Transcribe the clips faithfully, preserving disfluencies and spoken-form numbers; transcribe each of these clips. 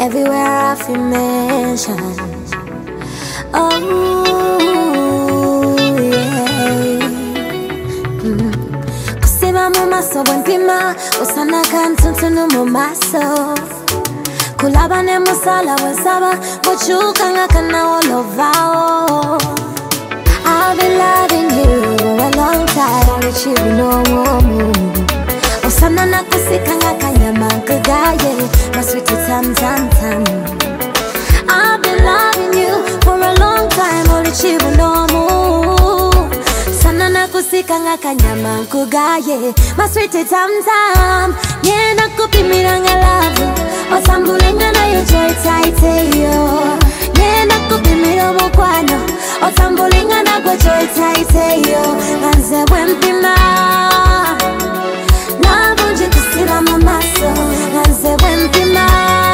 everywhere I feel mention. Oh yeah. Mm. Kusiba mu maso bwempima osana kantuntu mu maso. Kulaba ne musala wesaba gochuka ngakana olovao. I've been loving you for a long time, only you know more. Osana na kusika ngakanyama kagaye, my sweet tam tam tam. I've been loving you for a long time, only you know more. Sana na kusika ngakanyama kagaye, my sweet tam tam. Yena kupimira ngalavu, osambulenga na yo joy tight yo. Yena kupimira mokwano, osambulenga na go joy tight yo. Manze wempima. Kusiba mamaso, manze wempima.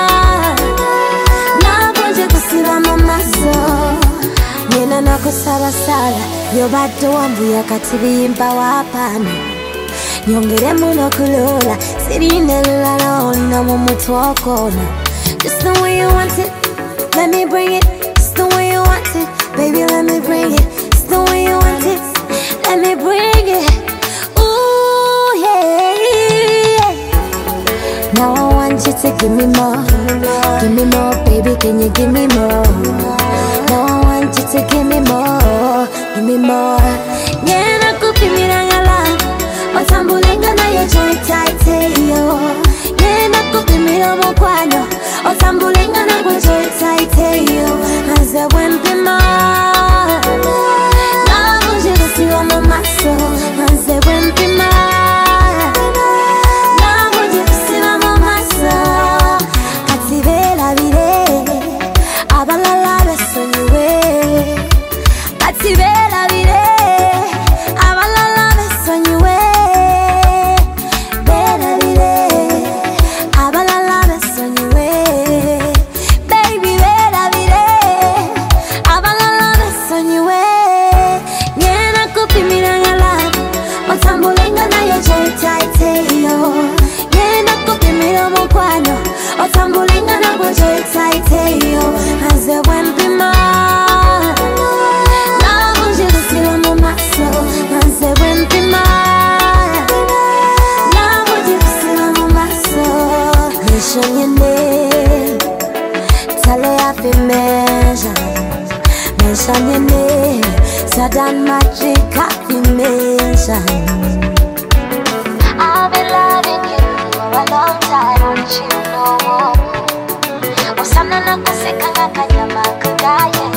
Nabonje kusiba mamaso. Nina na kusaba sala, yobato wambuya katibimba wapana. Nyongere muno kulola, sirine lala na mumutu wakona. Just the way you want it, let me bring it. Just the way you want it, baby let me bring it. Just the way you want it, let me bring it. Ooh yeah. Now I want you to give me more, give me more, baby, can you give me more? Now I want you to give me more, give me more. Yeah, na kupimira ngala, otambulenga na yo joy tight yo. Yeah, na kupimira mokwano, otambulenga na go joy tight yo. Manze wempima, na buje kusiba mamaso, manze wempima. Otambulenga na go joy tight yo. Manze wempima. Na buje kusiba mamaso, manze wempima. Na buje kusiba mamaso. Mention your name, tell her I feel mention. Mention your name, Sadan magic I feel mention. I've been loving you for a long time, only you know. Osana na kusika ngakanyama kagaye.